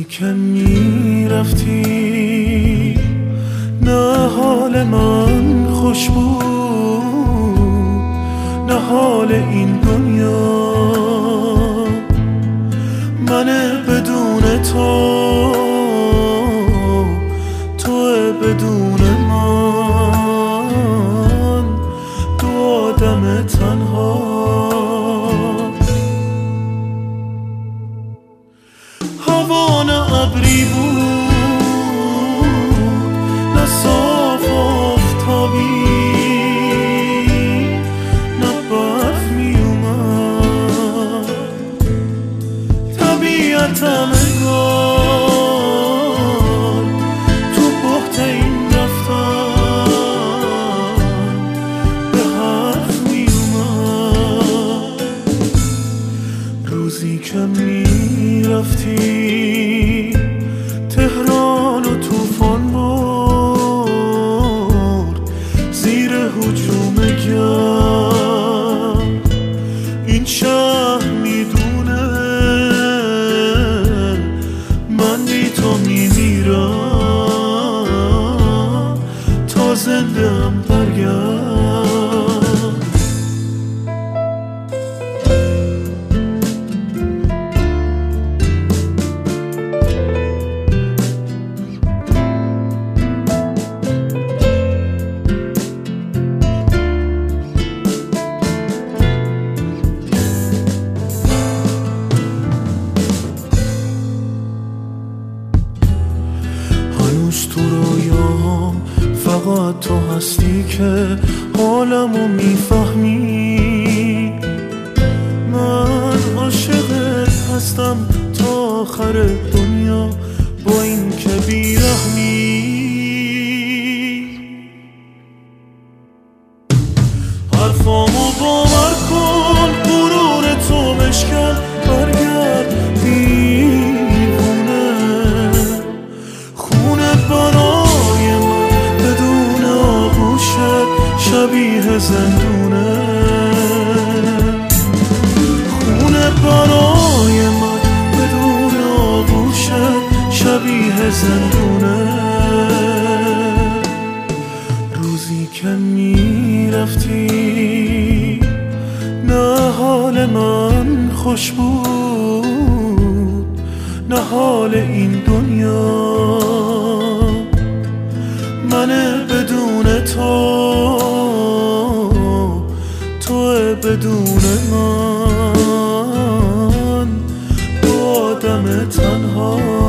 که میرفتی نه حال من خوش بود نه حال این دنیا. من بدون تو بدون من، دو آدم تنها. هوا نه ابری بود نه صاف آفتابی، نه برف می اومد. طبیعتم انگار تو بحت این رفتن به حرف می اومد. روزی که می رفتی تهران و طوفان برد زیر هجوم گرم. این شهر میدونه من بی تو میمیرم تا زنده ام برگرد. تو رویام فقط تو هستی که حالمو میفهمی. من عاشقت هستم تا آخر دنیا با این که بیرحمی. حرفامو باور کن غرور تو بشکن برگرد دیوونه. خونت برای من بدون آغوشت شبیه زندونه. خونت برای من بدون آغوشت شبیه زندونه. روزی که میرفتی نه حال من خوش بود نه حال این دنیا. من بدون تو بدون من، دو آدم تنها.